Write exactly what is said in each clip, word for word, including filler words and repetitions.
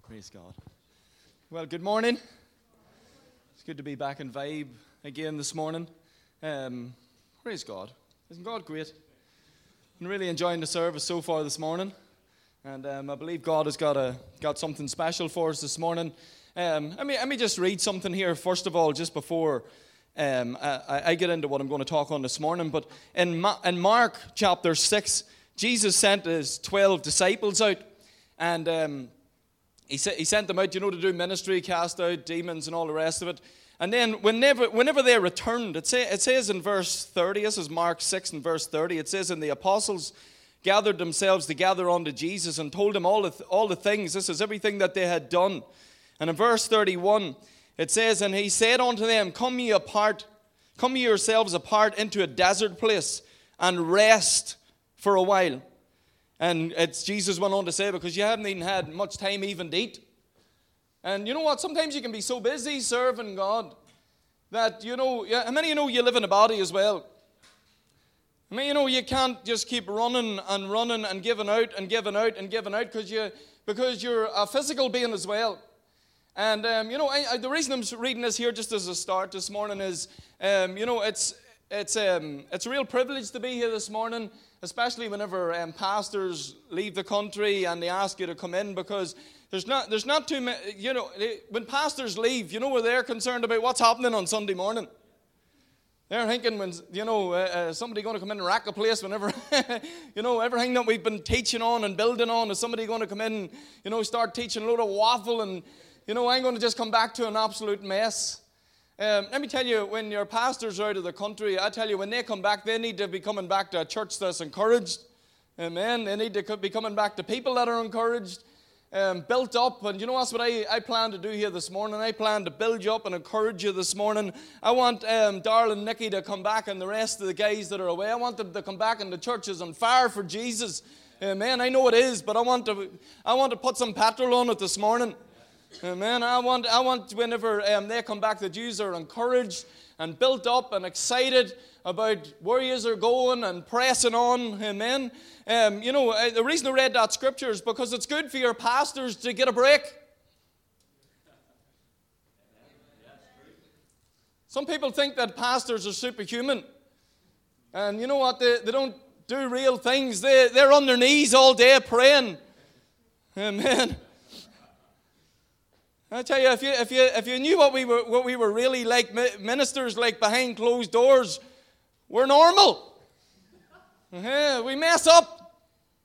Praise God. Well, good morning. It's good to be back in Vibe again this morning. Um, praise God. Isn't God great? I'm really enjoying the service so far this morning. And um, I believe God has got a got something special for us this morning. Um, let, me, let me just read something here, first of all, just before um, I, I get into what I'm going to talk on this morning. But in, Ma- in Mark chapter six, Jesus sent his twelve disciples out. And um, he, sa- he sent them out, you know, to do ministry, cast out demons and all the rest of it. And then whenever whenever they returned, it, say, it says in verse thirty, this is Mark six and verse thirty, it says, and the apostles gathered themselves together unto Jesus and told him all the, th- all the things. This is everything that they had done. And in verse thirty-one, it says, and he said unto them, Come ye apart, come ye yourselves apart into a desert place and rest for a while. And it's Jesus went on to say, because you haven't even had much time even to eat. And you know what? Sometimes you can be so busy serving God that, you know, how many of you know you live in a body as well? I mean, you know, you can't just keep running and running and giving out and giving out and giving out because you, because you're a physical being as well. And, um, you know, I, I, the reason I'm reading this here just as a start this morning is, um, you know, it's it's um, it's a real privilege to be here this morning, especially whenever um, pastors leave the country and they ask you to come in, because there's not there's not too many, you know, when pastors leave, you know, where they're concerned about what's happening on Sunday morning. They're thinking, when you know, uh, uh, somebody going to come in and rack the place whenever, you know, everything that we've been teaching on and building on, is somebody going to come in, you know, start teaching a load of waffle, and, you know, I'm going to just come back to an absolute mess. Um, let me tell you, when your pastors are out of the country, I tell you, when they come back, they need to be coming back to a church that's encouraged. Amen. They need to be coming back to people that are encouraged. Um, built up, and you know, that's what I, I plan to do here this morning. I plan to build you up and encourage you this morning. I want um, darling Nikki to come back and the rest of the guys that are away. I want them to come back and the church is on fire for Jesus. Amen. I know it is, but I want to I want to put some petrol on it this morning. Amen. I want I want whenever um, they come back, the Jews are encouraged and built up and excited about where you are going and pressing on. Amen. Um, you know, uh, the reason I read that scripture is because it's good for your pastors to get a break. Some people think that pastors are superhuman. And you know what? They, they don't do real things. They, they're on their knees all day praying. Amen. I tell you, if you if you if you knew what we were what we were really like, ministers like behind closed doors, we're normal. Yeah, we mess up.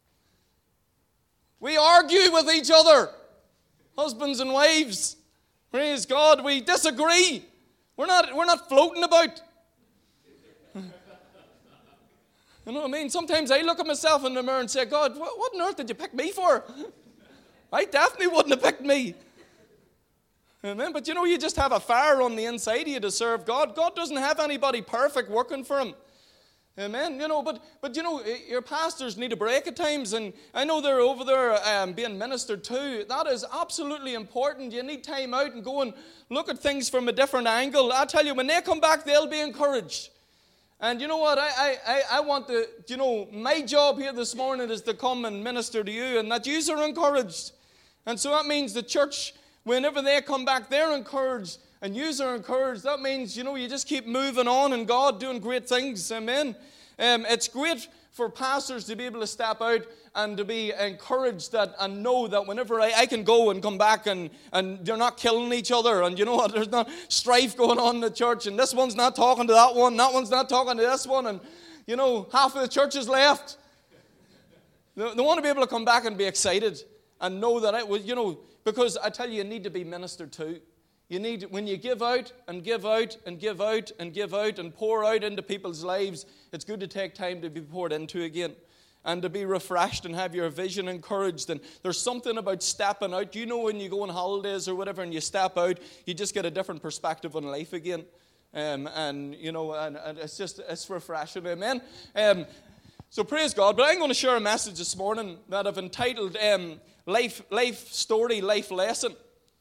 We argue with each other, husbands and wives. Praise God, we disagree. We're not we're not floating about. You know what I mean? Sometimes I look at myself in the mirror and say, God, what, what on earth did you pick me for? I definitely wouldn't have picked me. Amen. But you know, you just have a fire on the inside of you to serve God. God doesn't have anybody perfect working for him. Amen. You know, but but you know, your pastors need a break at times, and I know they're over there um, being ministered to. That is absolutely important. You need time out and go and look at things from a different angle. I tell you, when they come back, they'll be encouraged. And you know what? I I I want to. You know, my job here this morning is to come and minister to you, and that you are encouraged. And so that means the church, whenever they come back, they're encouraged, and you are encouraged. That means, you know, you just keep moving on in God, doing great things. Amen. Um, it's great for pastors to be able to step out and to be encouraged that and know that whenever I, I can go and come back and, and they're not killing each other, and you know what, there's not strife going on in the church, and this one's not talking to that one, that one's not talking to this one, and you know, half of the church is left. They, they want to be able to come back and be excited and know that it was, you know, because I tell you, you need to be ministered to. You need, when you give out and give out and give out and give out and pour out into people's lives, it's good to take time to be poured into again and to be refreshed and have your vision encouraged. And there's something about stepping out. You know, when you go on holidays or whatever and you step out, you just get a different perspective on life again. Um, and, you know, and, and it's just, it's refreshing. Amen. Um, so praise God. But I'm going to share a message this morning that I've entitled um, Life, Life Story, Life Lesson.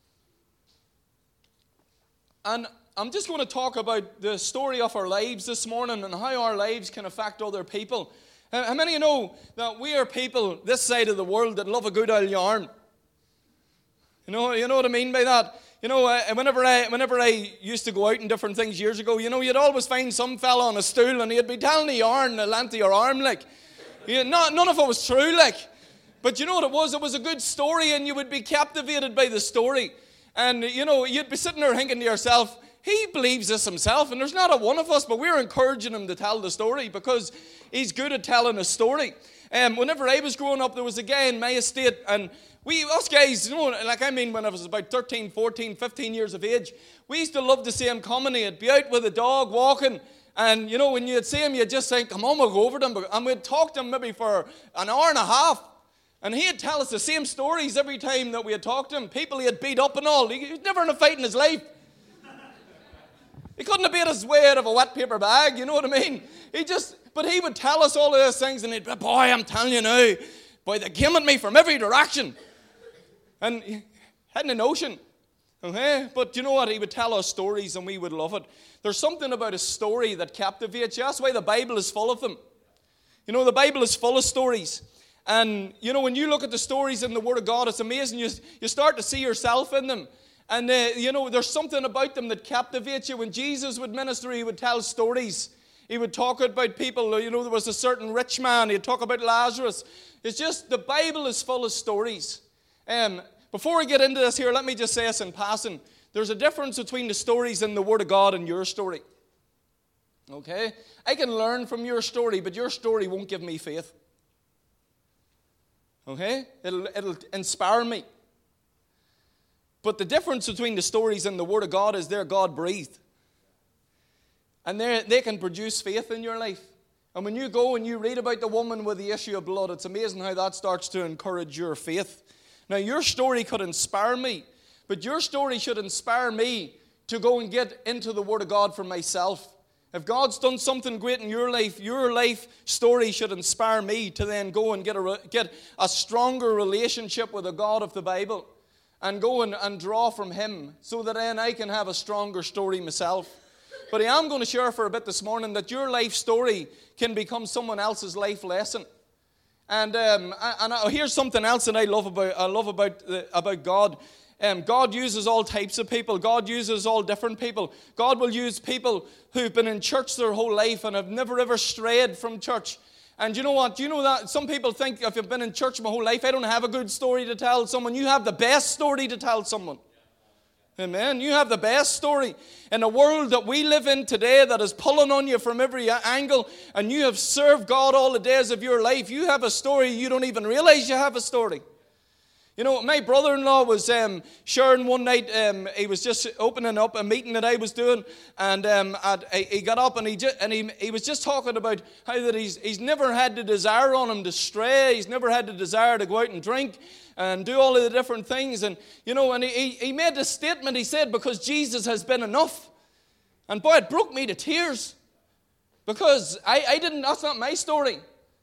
And I'm just going to talk about the story of our lives this morning and how our lives can affect other people. How many of you know that we are people this side of the world that love a good old yarn? You know, you know what I mean by that? You know, uh, whenever I whenever I used to go out and different things years ago, you know, you'd always find some fella on a stool and he'd be telling a yarn a length of your arm, like. You know, not, none of it was true, like. But you know what it was? It was a good story, and you would be captivated by the story. And, you know, you'd be sitting there thinking to yourself, he believes this himself, and there's not a one of us, but we're encouraging him to tell the story because he's good at telling a story. Um, whenever I was growing up, there was a guy in my estate, and we, us guys, you know, like I mean when I was about thirteen, fourteen, fifteen years of age, we used to love to see him coming. He'd be out with a dog walking, and, you know, when you'd see him, you'd just think, come on, we'll go over to him. And we'd talk to him maybe for an hour and a half. And he'd tell us the same stories every time that we had talked to him. People he had beat up and all. He was never in a fight in his life. He couldn't have beat his way out of a wet paper bag, you know what I mean? He just, but he would tell us all of those things, and he'd be, boy, I'm telling you now, boy, they came at me from every direction. And he had an notion. Okay? But you know what? He would tell us stories and we would love it. There's something about a story that captivates you. That's why the Bible is full of them. You know, the Bible is full of stories. And, you know, when you look at the stories in the Word of God, it's amazing. You, you start to see yourself in them. And, uh, you know, there's something about them that captivates you. When Jesus would minister, he would tell stories. He would talk about people. You know, there was a certain rich man. He'd talk about Lazarus. It's just, the Bible is full of stories. Um, before we get into this here, let me just say this in passing. There's a difference between the stories in the Word of God and your story. Okay? I can learn from your story, but your story won't give me faith. Okay? It'll, it'll inspire me. But the difference between the stories and the Word of God is they're God-breathed. And they can produce faith in your life. And when you go and you read about the woman with the issue of blood, it's amazing how that starts to encourage your faith. Now, your story could inspire me, but your story should inspire me to go and get into the Word of God for myself. If God's done something great in your life, your life story should inspire me to then go and get a, get a stronger relationship with the God of the Bible and go and, and draw from Him so that then I can have a stronger story myself. But I am going to share for a bit this morning that your life story can become someone else's life lesson. And um, and I, here's something else that I love about I love about uh, about God. Um, God uses all types of people. God uses all different people. God will use people who've been in church their whole life and have never ever strayed from church. And you know what? Do you know that some people think if you've been in church my whole life, I don't have a good story to tell someone. You have the best story to tell someone. Amen. You have the best story. In a world that we live in today that is pulling on you from every angle, and you have served God all the days of your life, you have a story you don't even realize you have a story. You know, my brother-in-law was um, sharing one night, um, he was just opening up a meeting that I was doing, and um, I'd, he got up and he just, and he, he was just talking about how that he's, he's never had the desire on him to stray, he's never had the desire to go out and drink and do all of the different things. And, you know, and he, he made this statement, he said, because Jesus has been enough. And boy, it broke me to tears, because I, I didn't, that's not my story.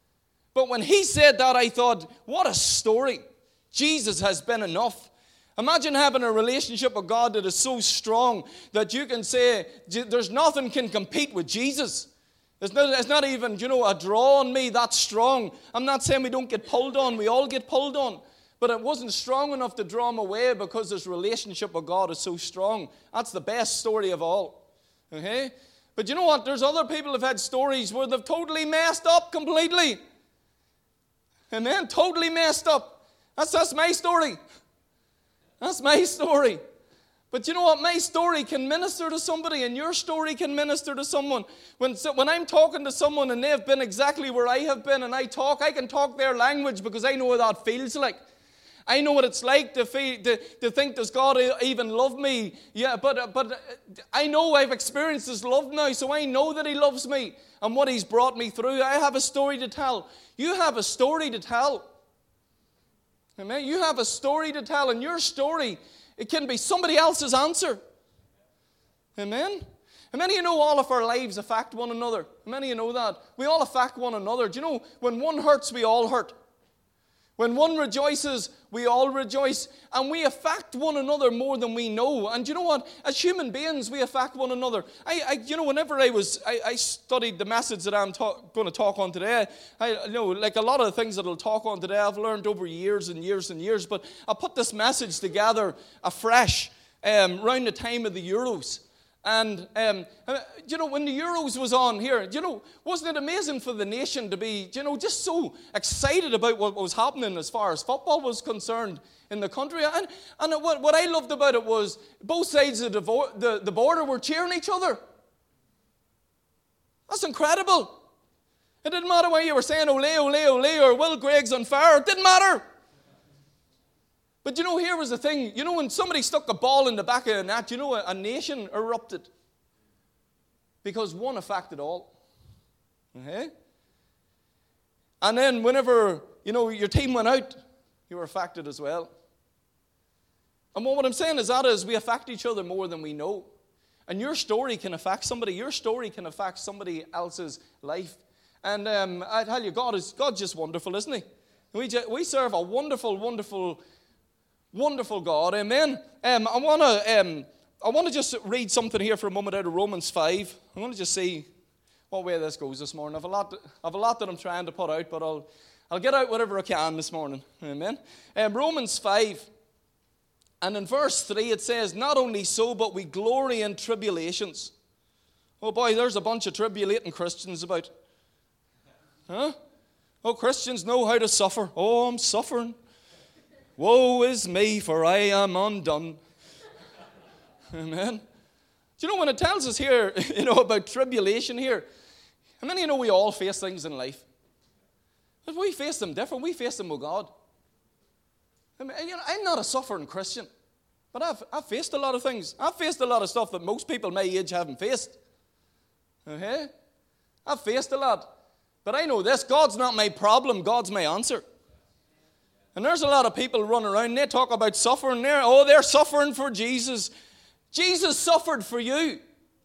But when he said that, I thought, what a story. Jesus has been enough. Imagine having a relationship with God that is so strong that you can say, there's nothing can compete with Jesus. It's not, it's not even, you know, a draw on me that strong. I'm not saying we don't get pulled on. We all get pulled on. But it wasn't strong enough to draw him away because his relationship with God is so strong. That's the best story of all. Okay? But you know what? There's other people who've had stories where they've totally messed up completely. Amen? Totally messed up. That's, that's my story. That's my story. But you know what? My story can minister to somebody, and your story can minister to someone. When, when I'm talking to someone and they've been exactly where I have been, and I talk, I can talk their language because I know what that feels like. I know what it's like to, feel, to, to think, does God even love me? Yeah, but, but I know I've experienced His love now, so I know that He loves me and what He's brought me through. I have a story to tell. You have a story to tell. Amen. You have a story to tell, and your story, it can be somebody else's answer. Amen. How many of you know all of our lives affect one another? How many of you know that? We all affect one another. Do you know, when one hurts, we all hurt. When one rejoices, we all rejoice. And we affect one another more than we know. And you know what? As human beings, we affect one another. I, I you know, whenever I was, I, I studied the message that I'm talk, going to talk on today. I you know, like a lot of the things that I'll talk on today, I've learned over years and years and years. But I put this message together afresh um, around the time of the Euros. And, um, you know, when the Euros was on here, you know, wasn't it amazing for the nation to be, you know, just so excited about what was happening as far as football was concerned in the country? And, and what, what I loved about it was both sides of the, the, the border were cheering each other. That's incredible. It didn't matter whether you were saying, ole, ole, ole, or Will Gregg's on fire. It didn't matter. But you know, here was the thing. You know, when somebody stuck a ball in the back of the net, you know, a, a nation erupted. Because one affected all. Okay? And then whenever, you know, your team went out, you were affected as well. And what I'm saying is that is we affect each other more than we know. And your story can affect somebody. Your story can affect somebody else's life. And um, I tell you, God is God's just wonderful, isn't he? We, just, we serve a wonderful, wonderful Wonderful God, amen. Um, I want to um, I want to just read something here for a moment out of Romans five. I want to just see what way this goes this morning. I have a lot, I have a lot that I'm trying to put out, but I'll I'll get out whatever I can this morning, amen. Um, Romans five, and in verse three it says, "Not only so, but we glory in tribulations." Oh boy, there's a bunch of tribulating Christians about. Huh? Oh, Christians know how to suffer. Oh, I'm suffering. Woe is me, for I am undone. Amen. Do you know when it tells us here, you know, about tribulation here, how many of you know we all face things in life? But we face them different. We face them with God. I mean, you know, I'm not a suffering Christian, but I've, I've faced a lot of things. I've faced a lot of stuff that most people my age haven't faced. Okay? I've faced a lot. But I know this, God's not my problem, God's my answer. And there's a lot of people running around, and they talk about suffering there. Oh, they're suffering for Jesus. Jesus suffered for you.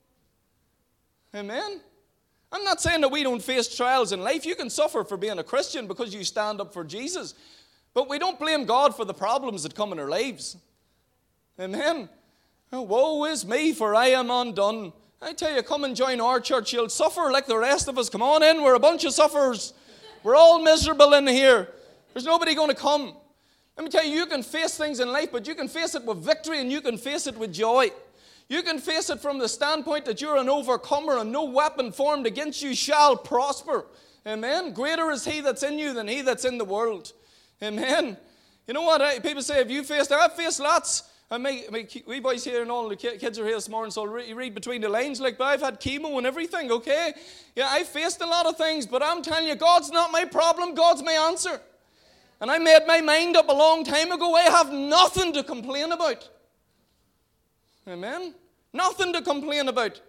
Amen? I'm not saying that we don't face trials in life. You can suffer for being a Christian because you stand up for Jesus. But we don't blame God for the problems that come in our lives. Amen? Oh, woe is me, for I am undone. I tell you, come and join our church. You'll suffer like the rest of us. Come on in. We're a bunch of sufferers. We're all miserable in here. There's nobody going to come. Let me tell you, you can face things in life, but you can face it with victory and you can face it with joy. You can face it from the standpoint that you're an overcomer and no weapon formed against you shall prosper. Amen. Greater is he that's in you than he that's in the world. Amen. You know what? I, people say, have you faced? I've faced lots. And my, my wee boys here and all the kids are here this morning, so I'll re- read between the lines. Like, but I've had chemo and everything, okay? Yeah, I faced a lot of things, but I'm telling you, God's not my problem. God's my answer. And I made my mind up a long time ago. I have nothing to complain about. Amen? Nothing to complain about.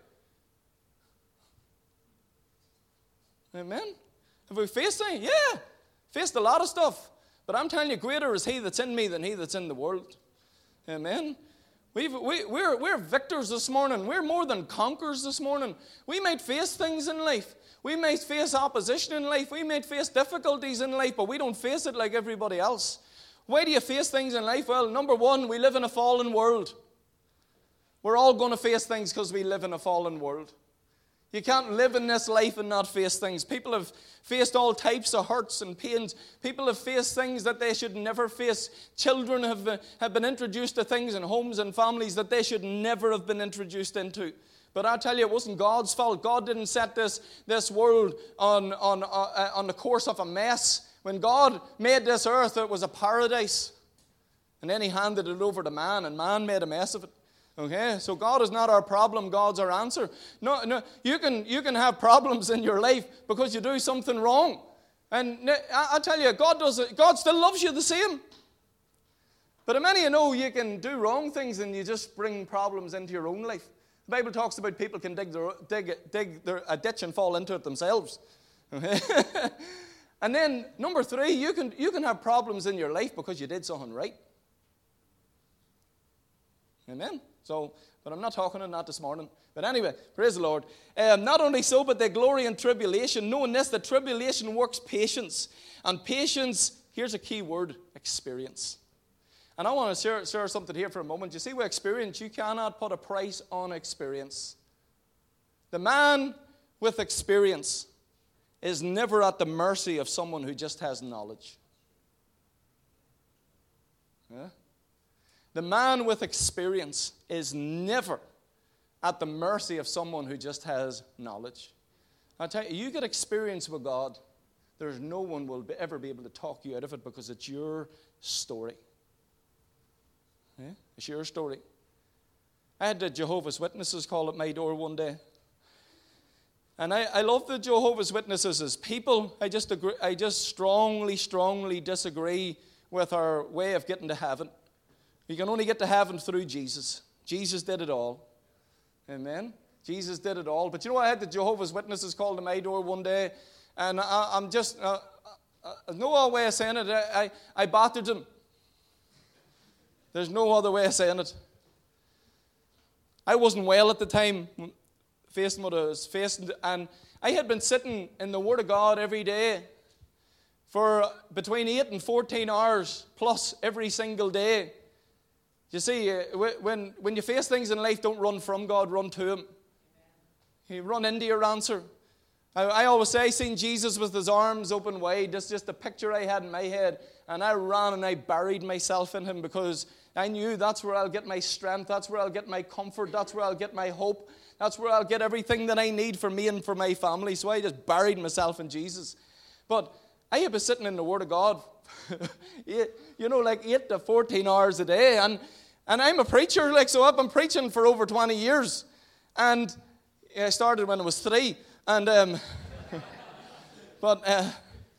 Amen? Have we faced anything? Yeah. Faced a lot of stuff. But I'm telling you, greater is he that's in me than he that's in the world. Amen? We've, we, we're, we're victors this morning. We're more than conquerors this morning. We might face things in life. We may face opposition in life. We may face difficulties in life, but we don't face it like everybody else. Why do you face things in life? Well, number one, we live in a fallen world. We're all going to face things because we live in a fallen world. You can't live in this life and not face things. People have faced all types of hurts and pains. People have faced things that they should never face. Children have, have been introduced to things in homes and families that they should never have been introduced into. But I tell you, it wasn't God's fault. God didn't set this, this world on, on, uh, on the course of a mess. When God made this earth, it was a paradise. And then he handed it over to man, and man made a mess of it. Okay, so God is not our problem, God's our answer. No, no, you can, you can have problems in your life because you do something wrong. And I, I tell you, God does it, God still loves you the same. But how many of you know you can do wrong things and you just bring problems into your own life? The Bible talks about people can dig, their, dig, dig their, a ditch and fall into it themselves. Okay? And then, number three, you can, you can have problems in your life because you did something right. Amen? So, but I'm not talking on that this morning. But anyway, praise the Lord. Um, not only so, but they glory in tribulation, knowing this, that tribulation works patience. And patience, here's a key word, experience. And I want to share, share something here for a moment. You see, with experience, you cannot put a price on experience. The man with experience is never at the mercy of someone who just has knowledge. Yeah? The man with experience is never at the mercy of someone who just has knowledge. I tell you, you get experience with God, there's no one will be, ever be able to talk you out of it because it's your story. Yeah? It's your story. I had the Jehovah's Witnesses call at my door one day. And I, I love the Jehovah's Witnesses as people. I just agree, I just strongly, strongly disagree with our way of getting to heaven. You can only get to heaven through Jesus. Jesus did it all. Amen. Jesus did it all. But you know, I had the Jehovah's Witnesses call to my door one day, and I, I'm just, uh, uh, no other way of saying it, I, I, I battered them. There's no other way of saying it. I wasn't well at the time, facing what I was facing, and I had been sitting in the Word of God every day for between eight and fourteen hours plus every single day. You see, when, when you face things in life, don't run from God, run to Him. You run into your answer. I, I always say, I seen Jesus with His arms open wide. That's just a picture I had in my head. And I ran and I buried myself in Him because I knew that's where I'll get my strength. That's where I'll get my comfort. That's where I'll get my hope. That's where I'll get everything that I need for me and for my family. So I just buried myself in Jesus. But I have been sitting in the Word of God, you know, like eight to fourteen hours a day. And And I'm a preacher, like, so I've been preaching for over twenty years. And I started when I was three. And, um, but, uh,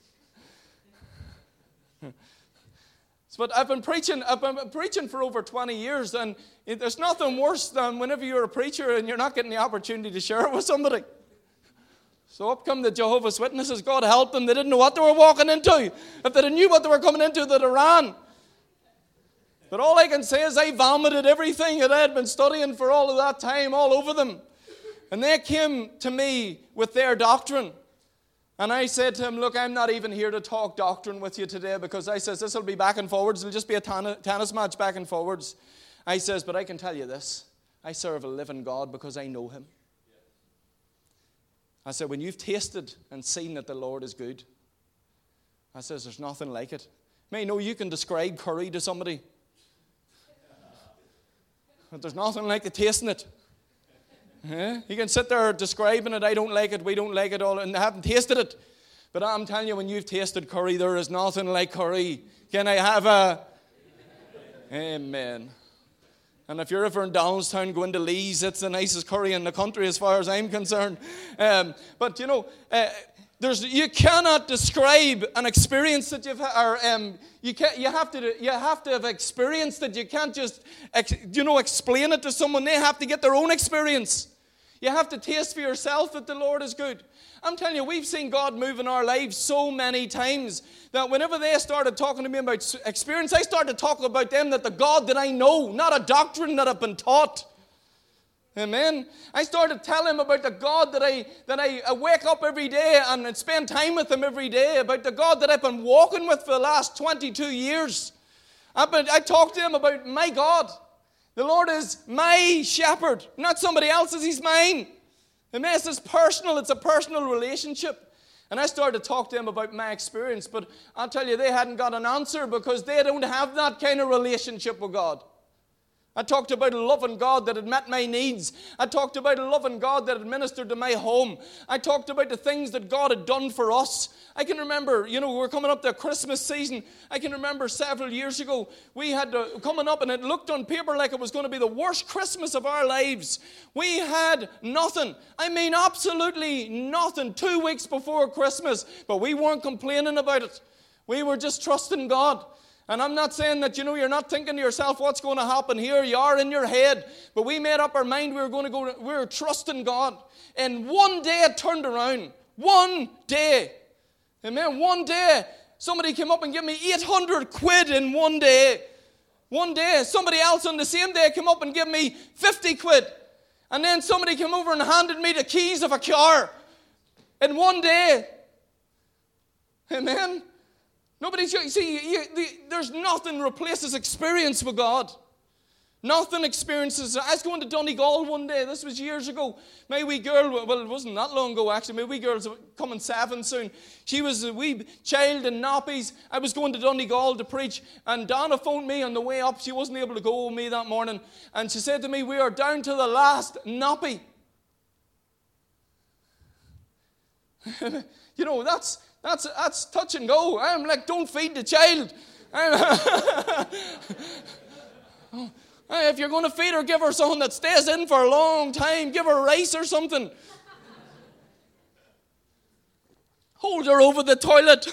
but I've been preaching, I've been preaching for over twenty years. And there's nothing worse than whenever you're a preacher and you're not getting the opportunity to share it with somebody. So up come the Jehovah's Witnesses. God help them. They didn't know what they were walking into. If they knew what they were coming into, they'd have ran. But all I can say is I vomited everything that I had been studying for all of that time all over them. And they came to me with their doctrine. And I said to him, look, I'm not even here to talk doctrine with you today because I says this will be back and forwards. It'll just be a tennis match back and forwards. I says, but I can tell you this. I serve a living God because I know Him. I said, when you've tasted and seen that the Lord is good, I says, there's nothing like it. May know you can describe curry to somebody. But there's nothing like the tasting it. Yeah? You can sit there describing it, I don't like it, we don't like it all, and they haven't tasted it. But I'm telling you, when you've tasted curry, there is nothing like curry. Can I have a... Amen. And if you're ever in Downstown going to Lee's, it's the nicest curry in the country as far as I'm concerned. Um, but, you know... Uh, There's, you cannot describe an experience that you've had, or um, you can you have to you have to have experienced it. You can't just ex, you know explain it to someone. They have to get their own experience. You have to taste for yourself that the Lord is good. I'm telling you, we've seen God move in our lives so many times that whenever they started talking to me about experience, I started talking about them that the God that I know, not a doctrine that I've been taught. Amen. I started telling him about the God that I that I wake up every day and spend time with Him every day, about the God that I've been walking with for the last twenty-two years. I've been, I talked to him about my God. The Lord is my shepherd, not somebody else's. He's mine. Amen. It's personal. It's a personal relationship. And I started to talk to him about my experience, but I'll tell you, they hadn't got an answer because they don't have that kind of relationship with God. I talked about a loving God that had met my needs. I talked about a loving God that had ministered to my home. I talked about the things that God had done for us. I can remember, you know, we're coming up to Christmas season. I can remember several years ago, we had to, coming up, and it looked on paper like it was going to be the worst Christmas of our lives. We had nothing. I mean, absolutely nothing. Two weeks before Christmas, but we weren't complaining about it. We were just trusting God. And I'm not saying that, you know, you're not thinking to yourself what's going to happen here. You are in your head. But we made up our mind we were going to go, we were trusting God. And one day it turned around. One day. Amen. One day, somebody came up and gave me eight hundred quid in one day. One day, somebody else on the same day came up and gave me fifty quid. And then somebody came over and handed me the keys of a car in one day. Amen. Nobody's, you see, you, the, there's nothing replaces experience with God. Nothing experiences. I was going to Donegal one day. This was years ago. My wee girl, well, it wasn't that long ago actually. My wee girl's coming seven soon. She was a wee child in nappies. I was going to Donegal to preach, and Donna phoned me on the way up. She wasn't able to go with me that morning, and she said to me, "We are down to the last nappy." You know, that's that's that's touch and go. I'm like, don't feed the child. oh. If you're going to feed her, give her something that stays in for a long time. Give her rice or something. Hold her over the toilet.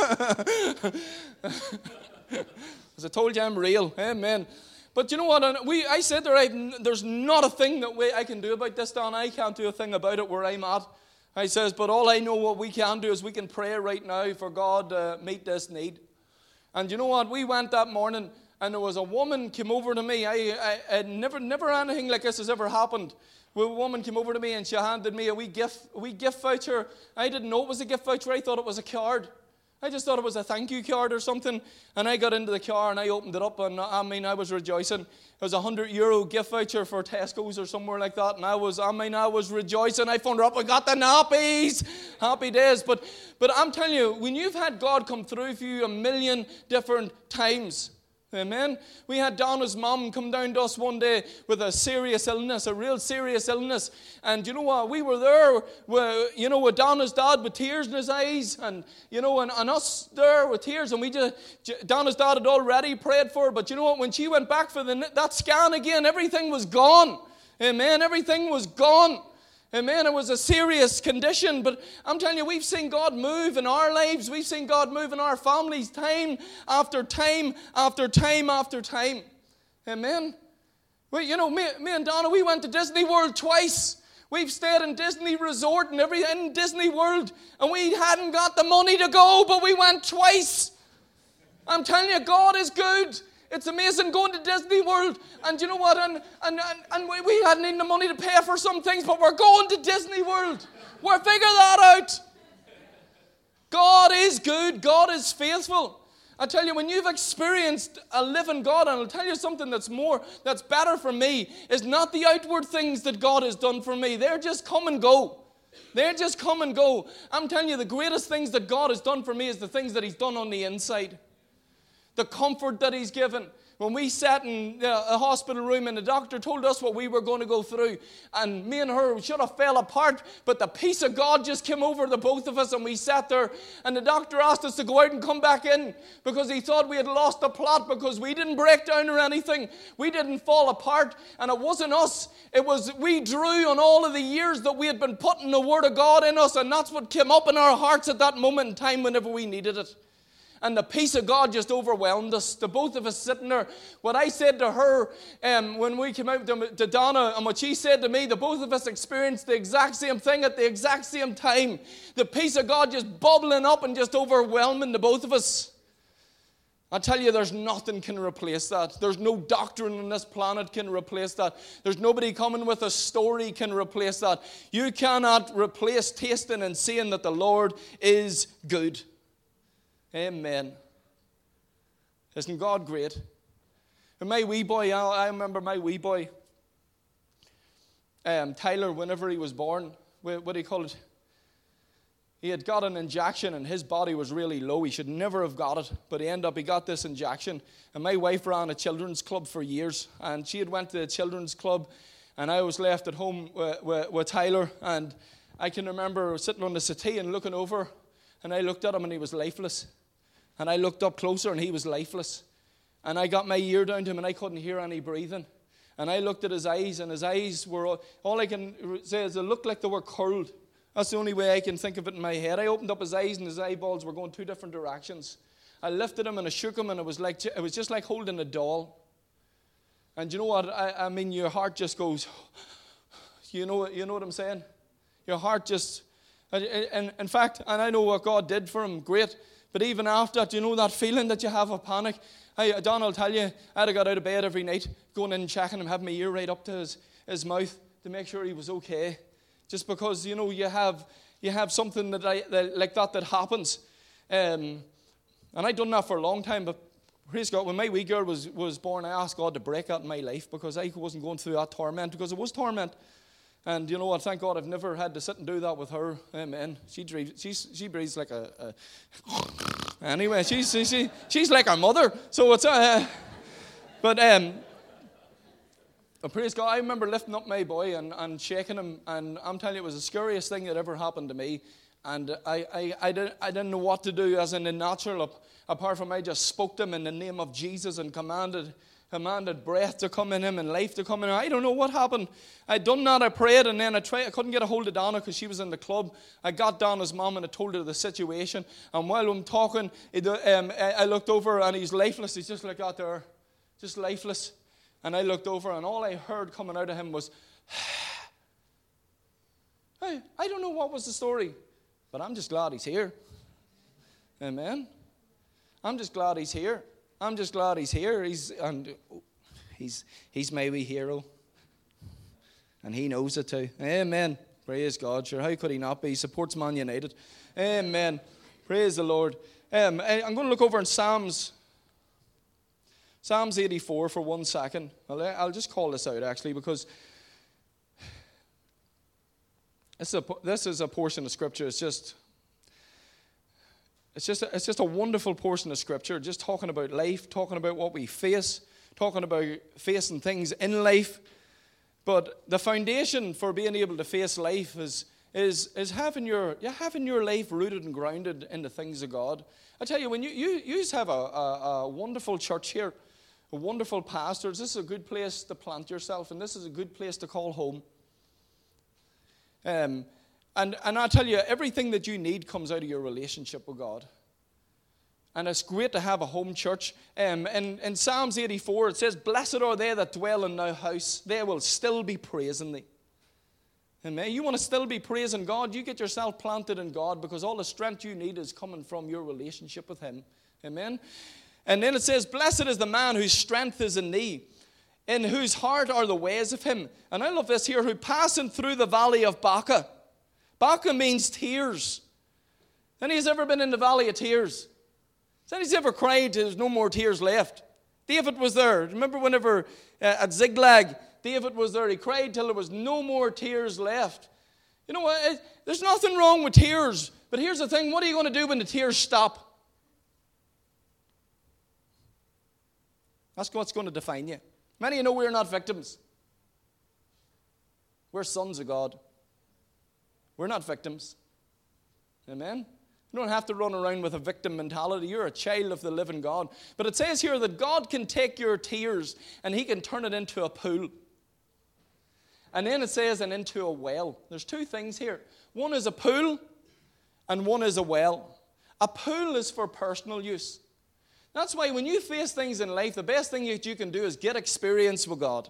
As I told you, I'm real. Amen. But you know what? We, I said to her, there's not a thing that we, I can do about this, Don. I can't do a thing about it where I'm at. I says, but all I know what we can do is we can pray right now for God to meet this need. And you know what? We went that morning, and there was a woman came over to me. I, I, I never, never anything like this has ever happened. A woman came over to me and she handed me a wee gift, a wee gift voucher. I didn't know it was a gift voucher. I thought it was a card. I just thought it was a thank you card or something. And I got into the car and I opened it up, and I mean, I was rejoicing. It was a hundred euro gift voucher for Tesco's or somewhere like that. And I was, I mean, I was rejoicing. I phoned her up. I got the nappies. Happy days. But, but I'm telling you, when you've had God come through for you a million different times. Amen. We had Donna's mom come down to us one day with a serious illness, a real serious illness. And you know what? We were there, with, you know, with Donna's dad with tears in his eyes. And, you know, and, and us there with tears. And we just, Donna's dad had already prayed for her. But you know what? When she went back for the, that scan again, everything was gone. Amen. Everything was gone. Amen. It was a serious condition, but I'm telling you, we've seen God move in our lives. We've seen God move in our families time after time after time after time. Amen. Well, you know, me, me and Donna, we went to Disney World twice. We've stayed in Disney Resort and every in Disney World, and we hadn't got the money to go, but we went twice. I'm telling you, God is good. It's amazing going to Disney World. And you know what? And, and, and, and we, we hadn't even the money to pay for some things, but we're going to Disney World. We're figuring that out. God is good. God is faithful. I tell you, when you've experienced a living God, and I'll tell you something that's more, that's better for me, is not the outward things that God has done for me. They're just come and go. They're just come and go. I'm telling you, the greatest things that God has done for me is the things that He's done on the inside. The comfort that He's given. When we sat in a hospital room and the doctor told us what we were going to go through, and me and her should have fell apart, but the peace of God just came over the both of us, and we sat there, and the doctor asked us to go out and come back in because he thought we had lost the plot, because we didn't break down or anything. We didn't fall apart, and it wasn't us. It was we drew on all of the years that we had been putting the Word of God in us, and that's what came up in our hearts at that moment in time whenever we needed it. And the peace of God just overwhelmed us. The both of us sitting there. What I said to her um, when we came out to, to Donna, and what she said to me, the both of us experienced the exact same thing at the exact same time. The peace of God just bubbling up and just overwhelming the both of us. I tell you, there's nothing can replace that. There's no doctrine on this planet can replace that. There's nobody coming with a story can replace that. You cannot replace tasting and seeing that the Lord is good. Amen. Isn't God great? And my wee boy, I remember my wee boy, um, Tyler, whenever he was born, what do you call it? He had got an injection and his body was really low. He should never have got it, but he ended up, he got this injection. And my wife ran a children's club for years, and she had went to the children's club, and I was left at home with, with, with Tyler, and I can remember sitting on the settee and looking over, and I looked at him and he was lifeless. And I looked up closer and he was lifeless. And I got my ear down to him and I couldn't hear any breathing. And I looked at his eyes, and his eyes were, all I can say is they looked like they were curled. That's the only way I can think of it in my head. I opened up his eyes and his eyeballs were going two different directions. I lifted him and I shook him, and it was like it was just like holding a doll. And you know what? I, I mean, your heart just goes, you know, you know what I'm saying? Your heart just, and in fact, and I know what God did for him, great. But even after that, you know that feeling that you have of panic? I, Don, I'll tell you, I'd have got out of bed every night, going in and checking him, having my ear right up to his, his mouth to make sure he was okay. Just because, you know, you have you have something that, I, that like that that happens. Um, And I'd done that for a long time, but praise God, when my wee girl was, was born, I asked God to break that in my life because I wasn't going through that torment, because it was torment. And you know what, thank God I've never had to sit and do that with her. Amen. She breathes, she's, she breathes like a... a anyway, she's, she, she's like our mother. So it's... Uh, but... um. But praise God, I remember lifting up my boy and, and shaking him, and I'm telling you, it was the scariest thing that ever happened to me. And I, I, I, didn't, I didn't know what to do as in the natural, apart from I just spoke to him in the name of Jesus and commanded commanded breath to come in him and life to come in him. I don't know what happened. I'd done that, I prayed, and then I tried. I couldn't get a hold of Donna because she was in the club. I got Donna's mom and I told her the situation. And while I'm talking, it, um, I looked over and he's lifeless. He's just like that there, just lifeless. And I looked over, and all I heard coming out of him was, I, I don't know what was the story, but I'm just glad he's here. Amen. I'm just glad he's here. I'm just glad he's here. He's and he's he's my wee hero, and he knows it too. Amen. Praise God. Sure, how could he not be? He supports Man United. Amen. Praise the Lord. Um, I, I'm going to look over in Psalms. Psalms eighty-four for one second. I'll, I'll just call this out, actually, because this is a, this is a portion of Scripture. It's just, it's just, a, it's just a wonderful portion of Scripture, just talking about life, talking about what we face, talking about facing things in life. But the foundation for being able to face life is, is, is having, your, yeah, having your life rooted and grounded in the things of God. I tell you, when you, you, you just have a, a, a wonderful church here, a wonderful pastors. This is a good place to plant yourself, and this is a good place to call home. Um, and, and I tell you, everything that you need comes out of your relationship with God. And it's great to have a home church. Um, in, in Psalms eighty-four, it says, "Blessed are they that dwell in thy house, they will still be praising thee." Amen. You want to still be praising God, you get yourself planted in God, because all the strength you need is coming from your relationship with Him. Amen. And then it says, "Blessed is the man whose strength is in thee, in whose heart are the ways of him." And I love this here, "who passing through the valley of Baca." Baca means tears. Anybody's ever been in the valley of tears? Has anybody's ever cried there's no more tears left? David was there. Remember whenever uh, at Ziklag, David was there. He cried till there was no more tears left. You know what? It, there's nothing wrong with tears. But here's the thing. What are you going to do when the tears stop? That's what's going to define you. Many of you know we're not victims. We're sons of God. We're not victims. Amen? You don't have to run around with a victim mentality. You're a child of the living God. But it says here that God can take your tears and He can turn it into a pool. And then it says, and into a well. There's two things here. One is a pool and one is a well. A pool is for personal use. That's why when you face things in life, the best thing that you can do is get experience with God.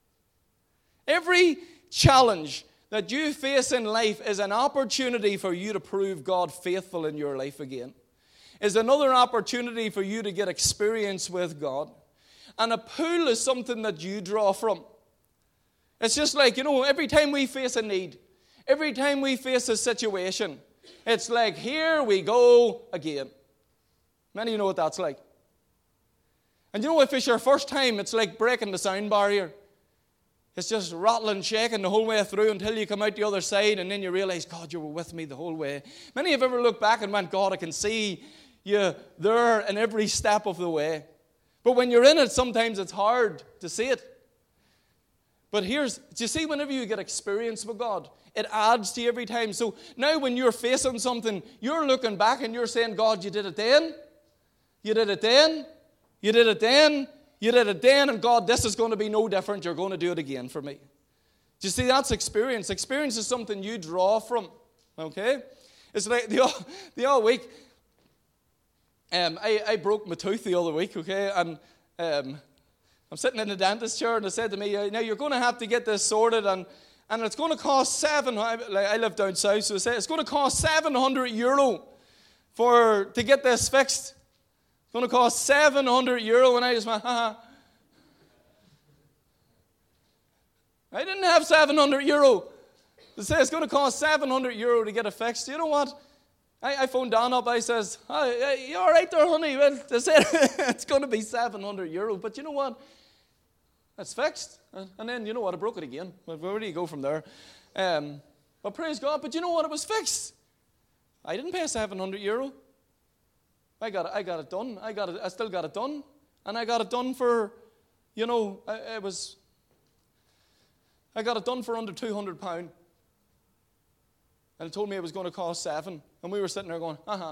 Every challenge that you face in life is an opportunity for you to prove God faithful in your life again. Is another opportunity for you to get experience with God. And a pool is something that you draw from. It's just like, you know, every time we face a need, every time we face a situation, it's like, here we go again. Many of you know what that's like. And you know, if it's your first time, it's like breaking the sound barrier. It's just rattling, shaking the whole way through until you come out the other side, and then you realize, God, you were with me the whole way. Many have ever looked back and went, God, I can see you there in every step of the way. But when you're in it, sometimes it's hard to see it. But here's, do you see, whenever you get experience with God, it adds to you every time. So now when you're facing something, you're looking back and you're saying, God, you did it then. You did it then. You did it then. You did it then. And God, this is going to be no different. You're going to do it again for me. Do you see, that's experience. Experience is something you draw from. Okay? It's like the, the other week, um, I, I broke my tooth the other week, okay? And um, I'm sitting in the dentist chair, and they said to me, now you're going to have to get this sorted, and, and it's going to cost seven, like I live down south, so they said it's going to cost seven hundred euro for, to get this fixed. It's going to cost seven hundred euro, and I just went, haha. I didn't have seven hundred euro. They say it's going to cost seven hundred euro to get it fixed. You know what? I, I phoned Dan up. I says, oh, you all right there, honey? Well, they said it's going to be seven hundred euro. But you know what? It's fixed. And then, you know what? I broke it again. Where do you go from there? Um, but praise God. But you know what? It was fixed. I didn't pay seven hundred euro. I got it, I got it done. I got it. I still got it done. And I got it done for, you know, it was, I got it done for under two hundred pounds. And it told me it was going to cost seven. And we were sitting there going, uh-huh.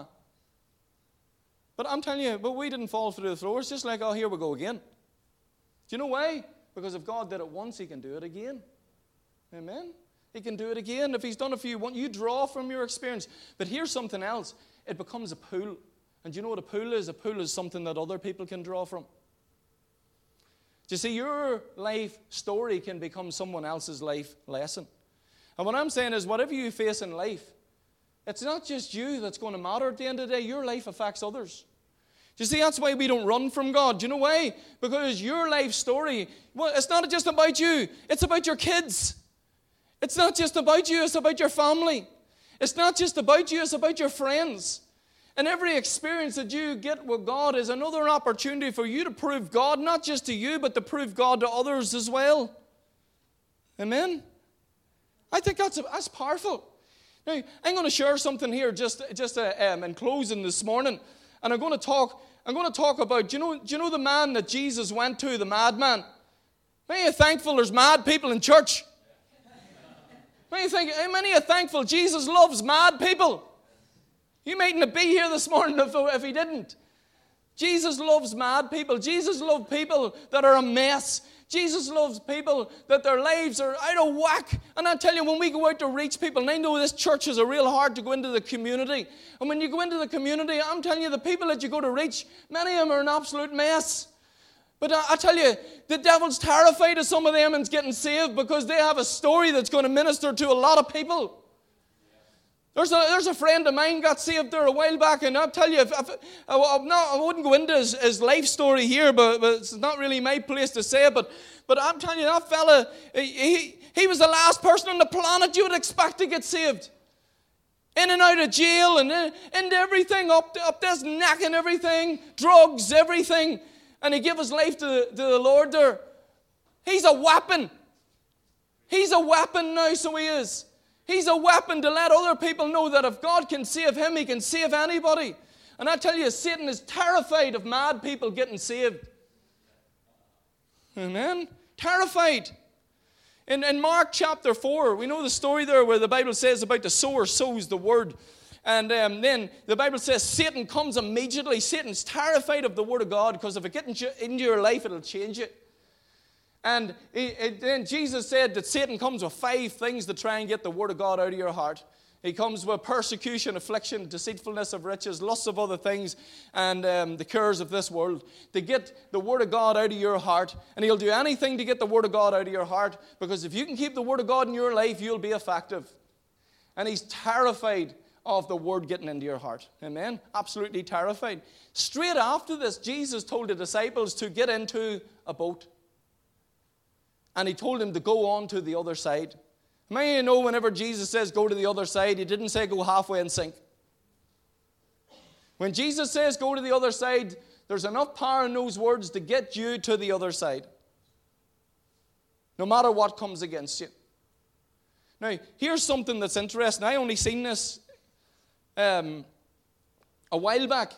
But I'm telling you, but we didn't fall through the floor. It's just like, oh, here we go again. Do you know why? Because if God did it once, he can do it again. Amen? He can do it again. If he's done it for you, you draw from your experience. But here's something else. It becomes a pool. And do you know what a pool is? A pool is something that other people can draw from. Do you see, your life story can become someone else's life lesson. And what I'm saying is, whatever you face in life, it's not just you that's going to matter at the end of the day. Your life affects others. Do you see, that's why we don't run from God. Do you know why? Because your life story, well, it's not just about you. It's about your kids. It's not just about you. It's about your family. It's not just about you. It's about your friends. And every experience that you get with God is another opportunity for you to prove God, not just to you, but to prove God to others as well. Amen? I think that's, that's powerful. Now, I'm going to share something here just, just uh, um, in closing this morning. And I'm going to talk, I'm going to talk about, do you know, do you know the man that Jesus went to, the madman? Many are thankful there's mad people in church. Many, think, many are thankful Jesus loves mad people. You mightn't be here this morning if, if he didn't. Jesus loves mad people. Jesus loves people that are a mess. Jesus loves people that their lives are out of whack. And I tell you, when we go out to reach people, and I know this church is a real hard to go into the community. And when you go into the community, I'm telling you, the people that you go to reach, many of them are an absolute mess. But I, I tell you, the devil's terrified of some of them and getting saved because they have a story that's going to minister to a lot of people. There's a, there's a friend of mine got saved there a while back, and I'll tell you, if, if, I, I'm not, I wouldn't go into his, his life story here, but, but it's not really my place to say it, but, but I'm telling you, that fella, he, he, he was the last person on the planet you would expect to get saved. In and out of jail, and in, into everything, up, up this neck and everything, drugs, everything, and he gave his life to, to the Lord there. He's a weapon. He's a weapon now, so he is. He's a weapon to let other people know that if God can save him, he can save anybody. And I tell you, Satan is terrified of mad people getting saved. Amen? Terrified. In, in Mark chapter four, we know the story there where the Bible says about the sower sows the word. And um, then the Bible says Satan comes immediately. Satan's terrified of the word of God because if it gets into your life, it'll change it. And then Jesus said that Satan comes with five things to try and get the word of God out of your heart. He comes with persecution, affliction, deceitfulness of riches, lusts of other things, and um, the cares of this world. To get the word of God out of your heart. And he'll do anything to get the word of God out of your heart. Because if you can keep the word of God in your life, you'll be effective. And he's terrified of the word getting into your heart. Amen? Absolutely terrified. Straight after this, Jesus told the disciples to get into a boat. And he told him to go on to the other side. Many of you know whenever Jesus says go to the other side, he didn't say go halfway and sink. When Jesus says go to the other side, there's enough power in those words to get you to the other side. No matter what comes against you. Now, here's something that's interesting. I only seen this um, a while back.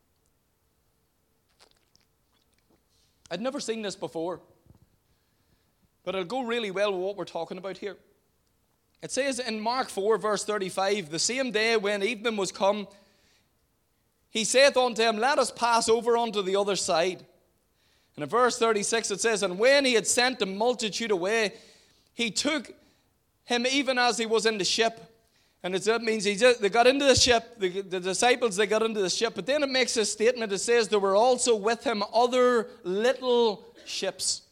I'd never seen this before. But it'll go really well with what we're talking about here. It says in Mark four, verse thirty-five, the same day when evening was come, he saith unto him, let us pass over unto the other side. And in verse thirty-six it says, and when he had sent the multitude away, he took him even as he was in the ship. And it means he just, they got into the ship, the, the disciples, they got into the ship. But then it makes a statement, it says, there were also with him other little ships.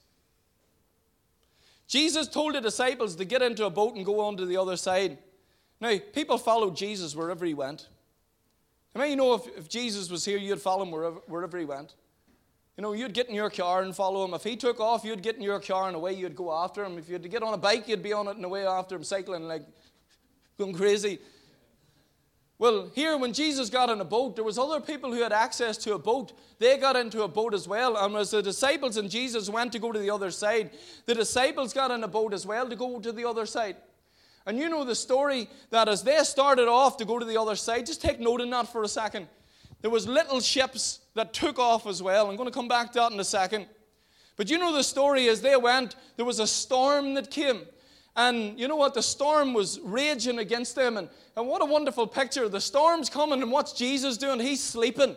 Jesus told the disciples to get into a boat and go on to the other side. Now, people followed Jesus wherever he went. I mean, you know, if, if Jesus was here, you'd follow him wherever, wherever he went. You know, you'd get in your car and follow him. If he took off, you'd get in your car and away you'd go after him. If you had to get on a bike, you'd be on it and away after him, cycling like going crazy. Well, here when Jesus got in a boat, there was other people who had access to a boat. They got into a boat as well. And as the disciples and Jesus went to go to the other side, the disciples got in a boat as well to go to the other side. And you know the story that as they started off to go to the other side, just take note of that for a second. There was little ships that took off as well. I'm going to come back to that in a second. But you know the story, as they went, there was a storm that came. And you know what? The storm was raging against them. And, and what a wonderful picture. The storm's coming, and what's Jesus doing? He's sleeping.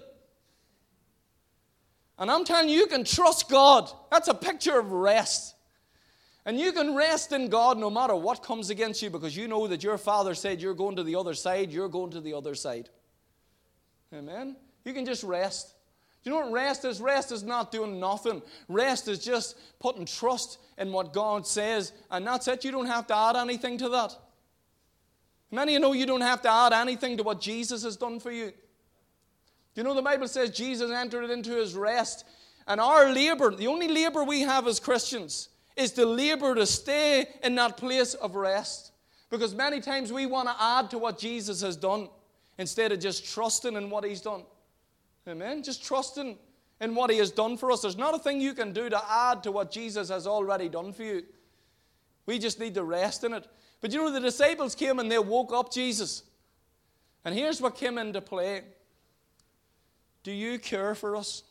And I'm telling you, you can trust God. That's a picture of rest. And you can rest in God no matter what comes against you, because you know that your Father said you're going to the other side, you're going to the other side. Amen? You can just rest. Do you know what rest is? Rest is not doing nothing. Rest is just putting trust in what God says, and that's it. You don't have to add anything to that. Many of you know you don't have to add anything to what Jesus has done for you. You know the Bible says Jesus entered into his rest, and our labor, the only labor we have as Christians, is to labor to stay in that place of rest. Because many times we want to add to what Jesus has done instead of just trusting in what he's done. Amen? Just trusting in what he has done for us. There's not a thing you can do to add to what Jesus has already done for you. We just need to rest in it. But you know, the disciples came and they woke up Jesus. And here's what came into play. Do you care for us?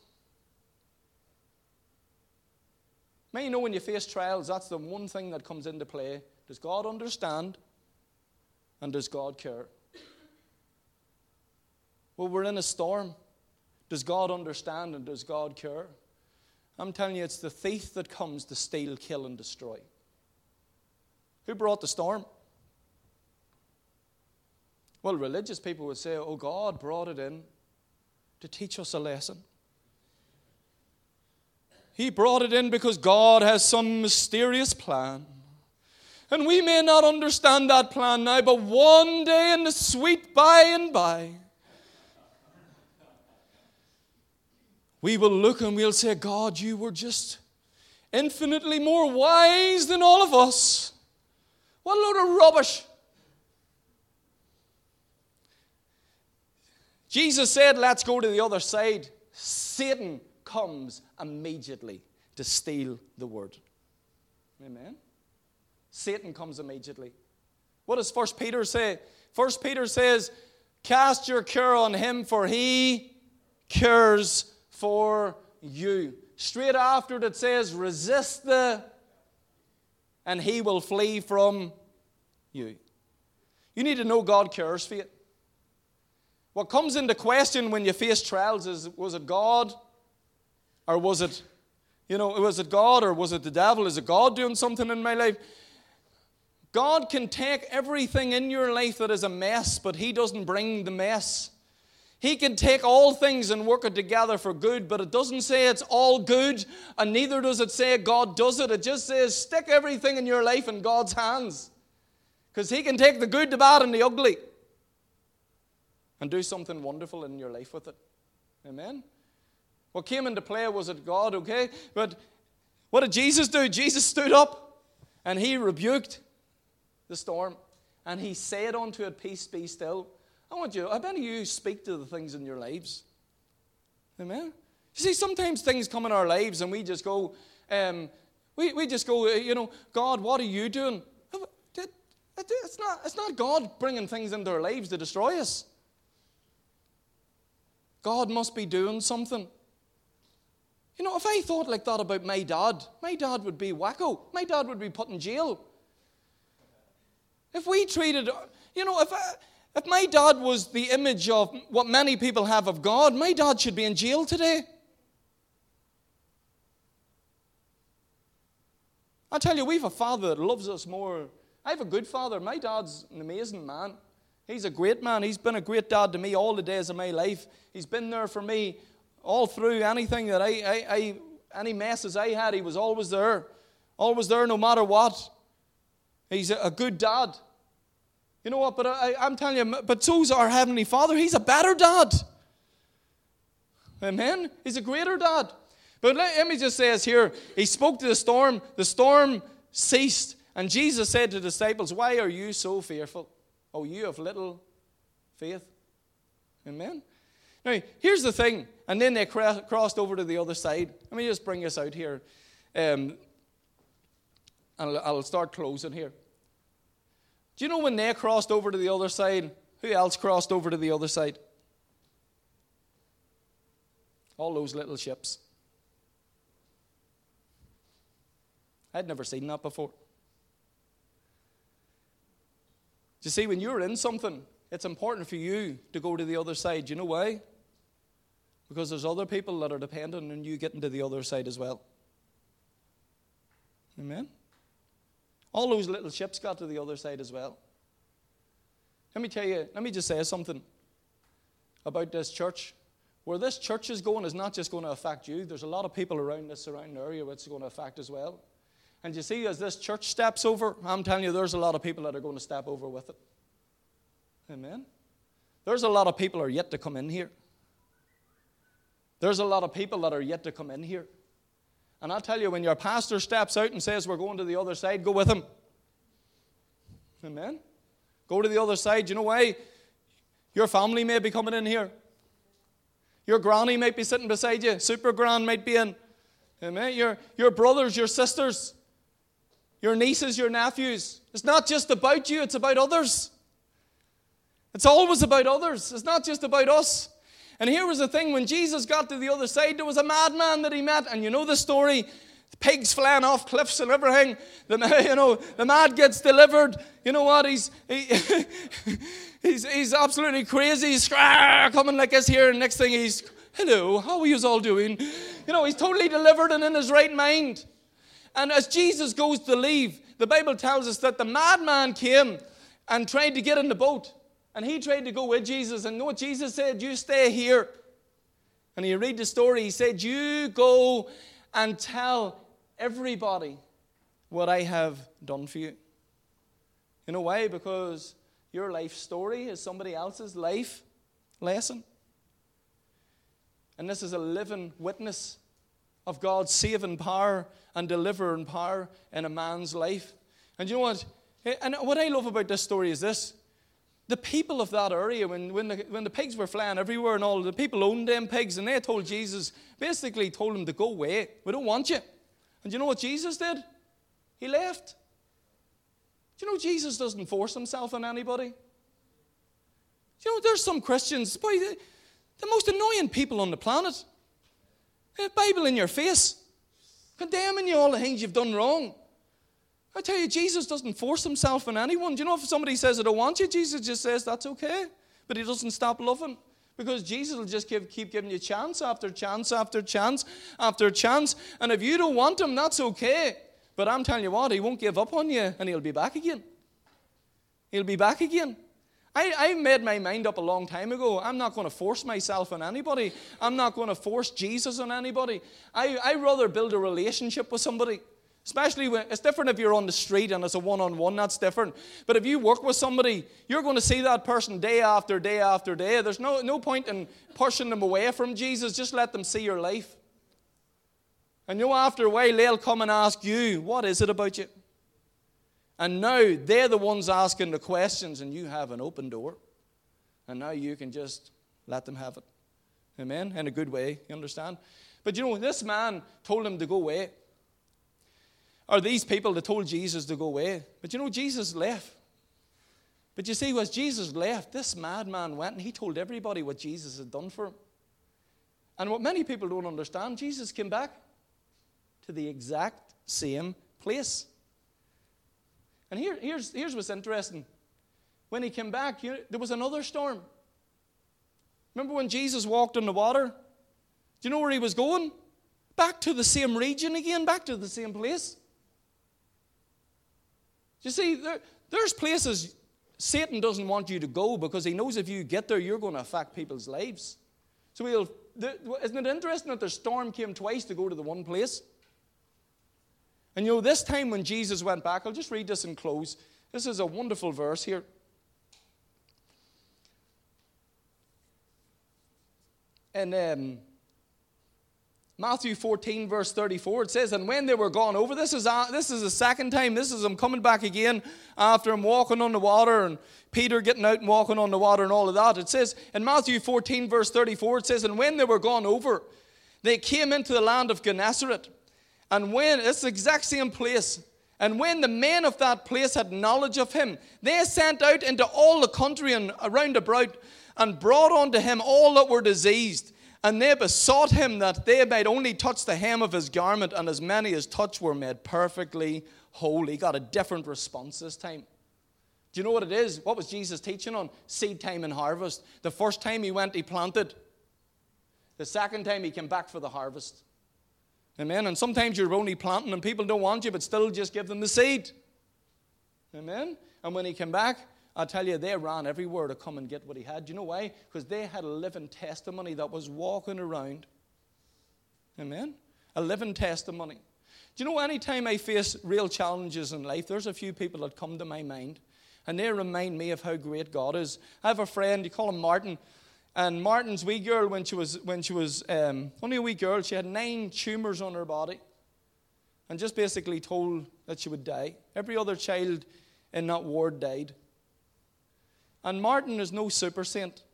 May you know when you face trials, that's the one thing that comes into play. Does God understand? And does God care? Well, we're in a storm. Does God understand and does God care? I'm telling you, it's the thief that comes to steal, kill, and destroy. Who brought the storm? Well, religious people would say, oh, God brought it in to teach us a lesson. He brought it in because God has some mysterious plan. And we may not understand that plan now, but one day in the sweet by and by, we will look and we'll say, God, you were just infinitely more wise than all of us. What a load of rubbish. Jesus said, let's go to the other side. Satan comes immediately to steal the word. Amen? Satan comes immediately. What does First Peter say? First Peter says, cast your care on him, for he cares for you. Straight after it, it says, resist the, and he will flee from you. You need to know God cares for you. What comes into question when you face trials is, was it God? Or was it, you know, was it God or was it the devil? Is it God doing something in my life? God can take everything in your life that is a mess, but he doesn't bring the mess. He can take all things and work it together for good, but it doesn't say it's all good, and neither does it say God does it. It just says stick everything in your life in God's hands. Because he can take the good, the bad, and the ugly and do something wonderful in your life with it. Amen? What came into play was it God, okay? But what did Jesus do? Jesus stood up and he rebuked the storm, and he said unto it, peace, be still. I want you, I bet you speak to the things in your lives. Amen? You see, sometimes things come in our lives and we just go, um, we, we just go, you know, God, what are you doing? It's not, it's not God bringing things into our lives to destroy us. God must be doing something. You know, if I thought like that about my dad, my dad would be wacko. My dad would be put in jail. If we treated, you know, if I, if my dad was the image of what many people have of God, my dad should be in jail today. I tell you, we have a father that loves us more. I have a good father. My dad's an amazing man. He's a great man. He's been a great dad to me all the days of my life. He's been there for me all through anything that I, I, I any messes I had. He was always there. Always there no matter what. He's a, a good dad. You know what? But I, I'm telling you, but so's our Heavenly Father. He's a better dad. Amen? He's a greater dad. But let, let me just say this here. He spoke to the storm. The storm ceased. And Jesus said to the disciples, why are you so fearful? Oh, you have little faith. Amen? Now, here's the thing. And then they cra- crossed over to the other side. Let me just bring this out here. Um, and I'll, I'll start closing here. Do you know when they crossed over to the other side, who else crossed over to the other side? All those little ships. I'd never seen that before. You see, when you're in something, it's important for you to go to the other side. Do you know why? Because there's other people that are dependent on you getting to the other side as well. Amen? All those little ships got to the other side as well. Let me tell you, let me just say something about this church. Where this church is going is not just going to affect you. There's a lot of people around this surrounding area which it's going to affect as well. And you see, as this church steps over, I'm telling you, there's a lot of people that are going to step over with it. Amen? There's a lot of people that are yet to come in here. There's a lot of people that are yet to come in here. And I'll tell you, when your pastor steps out and says, we're going to the other side, go with him. Amen? Go to the other side. You know why? Your family may be coming in here. Your granny might be sitting beside you. Super gran might be in. Amen? Your, your brothers, your sisters, your nieces, your nephews. It's not just about you, it's about others. It's always about others. It's not just about us. And here was the thing, when Jesus got to the other side, there was a madman that he met. And you know the story. Pigs flying off cliffs and everything. The, you know, the mad gets delivered. You know what? He's he, he's he's absolutely crazy. He's coming like this here, and next thing he's, hello, how are you all doing? You know, he's totally delivered and in his right mind. And as Jesus goes to leave, the Bible tells us that the madman came and tried to get in the boat. And he tried to go with Jesus. And you know what Jesus said? You stay here. And you read the story. He said, you go and tell everybody what I have done for you. You know why? Because your life story is somebody else's life lesson. And this is a living witness of God's saving power and delivering power in a man's life. And you know what? And what I love about this story is this. The people of that area, when, when, the, when the pigs were flying everywhere and all, the people owned them pigs, and they told Jesus, basically told him to go away. We don't want you. And you know what Jesus did? He left. Do you know Jesus doesn't force himself on anybody? You know, there's some Christians, boy, the, the most annoying people on the planet. The Bible in your face, condemning you all the things you've done wrong. I tell you, Jesus doesn't force himself on anyone. Do you know, if somebody says, I don't want you, Jesus just says, that's okay. But he doesn't stop loving. Because Jesus will just give, keep giving you chance after chance after chance after chance. And if you don't want him, that's okay. But I'm telling you what, he won't give up on you, and he'll be back again. He'll be back again. I, I made my mind up a long time ago. I'm not going to force myself on anybody. I'm not going to force Jesus on anybody. I, I'd rather build a relationship with somebody. Especially when it's different if you're on the street and it's a one-on-one, that's different. But if you work with somebody, you're going to see that person day after day after day. There's no, no point in pushing them away from Jesus. Just let them see your life. And you know, after a while, they'll come and ask you, what is it about you? And now they're the ones asking the questions, and you have an open door. And now you can just let them have it. Amen? In a good way, you understand? But you know, this man told him to go away. Or these people that told Jesus to go away. But you know, Jesus left. But you see, as Jesus left, this madman went and he told everybody what Jesus had done for him. And what many people don't understand, Jesus came back to the exact same place. And here, here's, here's what's interesting. When he came back, you know, there was another storm. Remember when Jesus walked on the water? Do you know where he was going? Back to the same region again, back to the same place. You see, there, there's places Satan doesn't want you to go because he knows if you get there, you're going to affect people's lives. So he'll, the, isn't it interesting that the storm came twice to go to the one place? And you know, this time when Jesus went back, I'll just read this and close. This is a wonderful verse here. And um, Matthew fourteen, verse thirty-four, it says, and when they were gone over, this is a, this is the second time, this is him coming back again after him walking on the water, and Peter getting out and walking on the water and all of that. It says, in Matthew fourteen, verse thirty-four, it says, and when they were gone over, they came into the land of Gennesaret. And when, it's the exact same place, and when the men of that place had knowledge of him, they sent out into all the country and around about, and brought unto him all that were diseased. And they besought him that they might only touch the hem of his garment, and as many as touched were made perfectly whole. He got a different response this time. Do you know what it is? What was Jesus teaching on? Seed time and harvest. The first time he went, he planted. The second time he came back for the harvest. Amen. And sometimes you're only planting and people don't want you, but still just give them the seed. Amen. And when he came back, I tell you, they ran everywhere to come and get what he had. Do you know why? Because they had a living testimony that was walking around. Amen? A living testimony. Do you know, anytime I face real challenges in life, there's a few people that come to my mind, and they remind me of how great God is. I have a friend, you call him Martin, and Martin's wee girl, when she was, when she was um, only a wee girl, she had nine tumors on her body, and just basically told that she would die. Every other child in that ward died. And Martin is no super saint.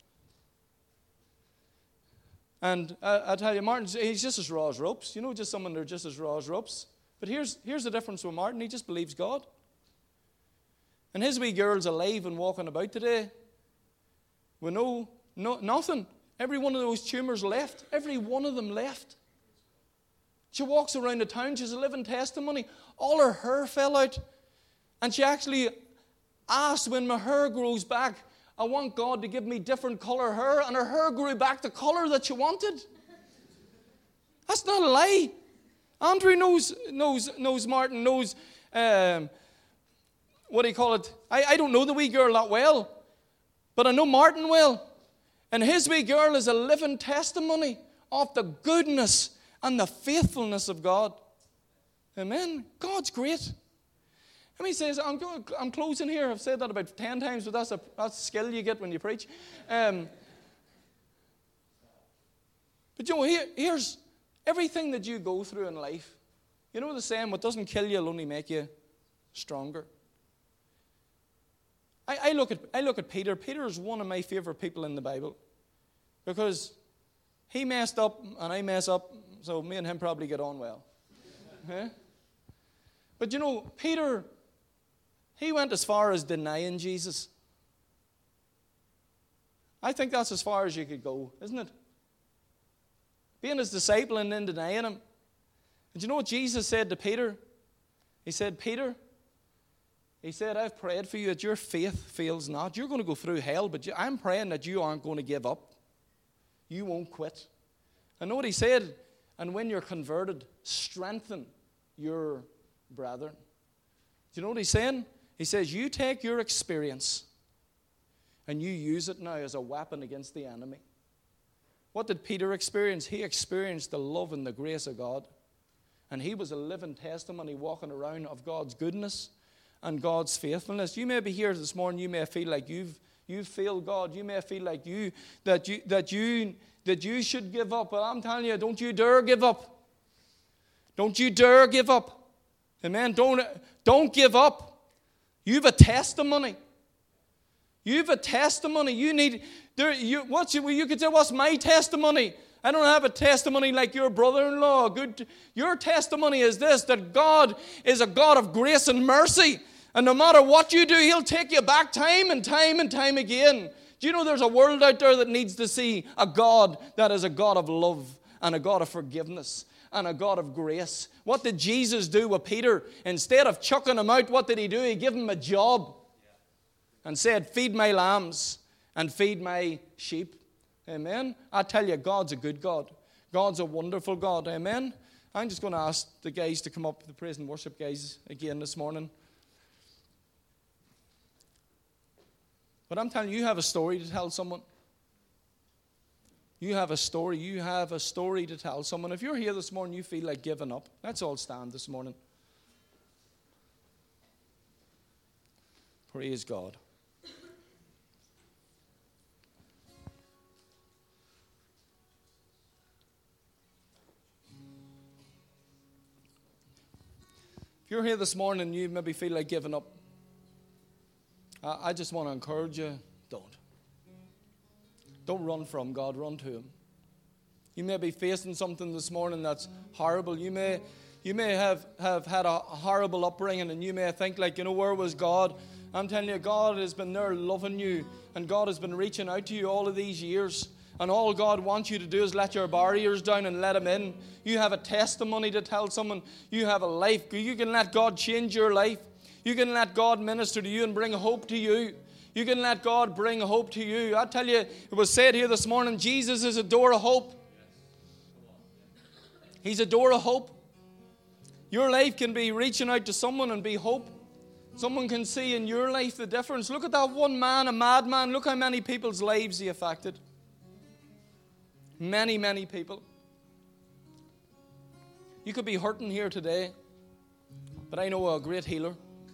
And uh, I tell you, Martin, he's just as raw as ropes. You know, just someone they're just as raw as ropes. But here's, here's the difference with Martin. He just believes God. And his wee girl's alive and walking about today with no, no, nothing. Every one of those tumors left. Every one of them left. She walks around the town. She's a living testimony. All her hair fell out. And she actually asked, when my hair grows back, I want God to give me different color hair. And her hair grew back the color that she wanted. That's not a lie. Andrew knows, knows, knows Martin, knows, um, what do you call it? I, I don't know the wee girl that well, but I know Martin well. And his wee girl is a living testimony of the goodness and the faithfulness of God. Amen. God's great. I mean, he says, I'm, I'm closing here. I've said that about ten times, but that's a, that's a skill you get when you preach. Um, but you know, here, here's everything that you go through in life. You know the saying, what doesn't kill you will only make you stronger. I, I, look at, I look at Peter. Peter is one of my favorite people in the Bible because he messed up and I mess up, so me and him probably get on well. Okay? But you know, Peter, he went as far as denying Jesus. I think that's as far as you could go, isn't it? Being his disciple and then denying him. And you know what Jesus said to Peter? He said, Peter, he said, I've prayed for you that your faith fails not. You're going to go through hell, but I'm praying that you aren't going to give up. You won't quit. And know what he said? And when you're converted, strengthen your brethren. Do you know what he's saying? He says, you take your experience and you use it now as a weapon against the enemy. What did Peter experience? He experienced the love and the grace of God. And he was a living testimony walking around of God's goodness and God's faithfulness. You may be here this morning, you may feel like you've you've failed God. You may feel like you that you that you that you should give up. But I'm telling you, don't you dare give up. Don't you dare give up. Amen. Don't don't give up. You've a testimony. You've a testimony. You need there. You what's you, you could say, what's my testimony? I don't have a testimony like your brother-in-law. Good. Your testimony is this, that God is a God of grace and mercy. And no matter what you do, He'll take you back time and time and time again. Do you know there's a world out there that needs to see a God that is a God of love and a God of forgiveness and a God of grace? What did Jesus do with Peter? Instead of chucking him out, what did He do? He gave him a job and said, feed my lambs and feed my sheep. Amen. I tell you, God's a good God. God's a wonderful God. Amen. I'm just going to ask the guys to come up, the praise and worship guys, again this morning. But I'm telling you, you have a story to tell someone. You have a story. You have a story to tell someone. If you're here this morning, you feel like giving up. Let's all stand this morning. Praise God. If you're here this morning and you maybe feel like giving up, I, I just want to encourage you, don't. Don't run from God, run to Him. You may be facing something this morning that's horrible. You may, you may have, have had a horrible upbringing, and you may think like, you know, where was God? I'm telling you, God has been there loving you, and God has been reaching out to you all of these years. And all God wants you to do is let your barriers down and let Him in. You have a testimony to tell someone. You have a life. You can let God change your life. You can let God minister to you and bring hope to you. You can let God bring hope to you. I tell you, it was said here this morning, Jesus is a door of hope. He's a door of hope. Your life can be reaching out to someone and be hope. Someone can see in your life the difference. Look at that one man, a madman. Look how many people's lives he affected. Many, many people. You could be hurting here today, but I know a great healer.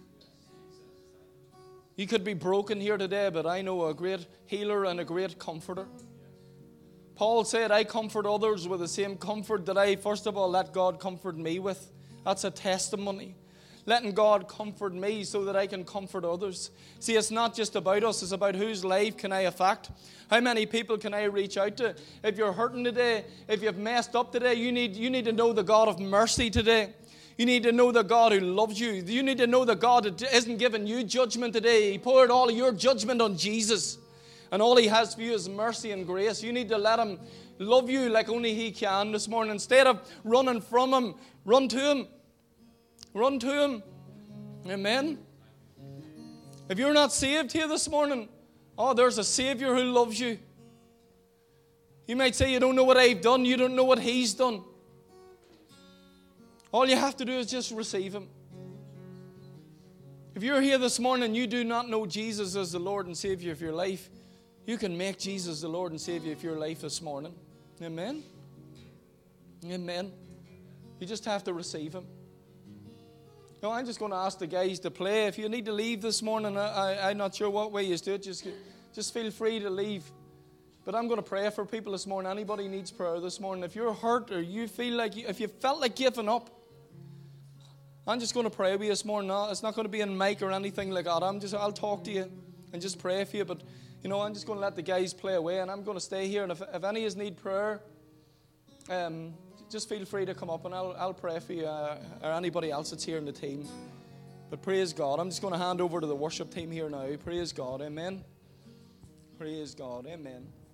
You could be broken here today, but I know a great healer and a great comforter. Paul said, I comfort others with the same comfort that I, first of all, let God comfort me with. That's a testimony. Letting God comfort me so that I can comfort others. See, it's not just about us. It's about whose life can I affect. How many people can I reach out to? If you're hurting today, if you've messed up today, you need, you need to know the God of mercy today. You need to know the God who loves you. You need to know the God that isn't giving you judgment today. He poured all of your judgment on Jesus. And all He has for you is mercy and grace. You need to let Him love you like only He can this morning. Instead of running from Him, run to Him. Run to Him. Amen. If you're not saved here this morning, oh, there's a Savior who loves you. You might say, you don't know what I've done. You don't know what He's done. All you have to do is just receive Him. If you're here this morning and you do not know Jesus as the Lord and Savior of your life, you can make Jesus the Lord and Savior of your life this morning. Amen? Amen. You just have to receive Him. No, I'm just going to ask the guys to play. If you need to leave this morning, I, I, I'm not sure what way you do it. Just, just feel free to leave. But I'm going to pray for people this morning. Anybody needs prayer this morning. If you're hurt or you feel like, you, if you felt like giving up, I'm just going to pray with you this morning. No, it's not going to be in mic or anything like that. I'm just, I'll talk to you and just pray for you. But, you know, I'm just going to let the guys play away, and I'm going to stay here. And if, if any of you need prayer, um, just feel free to come up, and I'll, I'll pray for you, uh, or anybody else that's here in the team. But praise God. I'm just going to hand over to the worship team here now. Praise God. Amen. Praise God. Amen.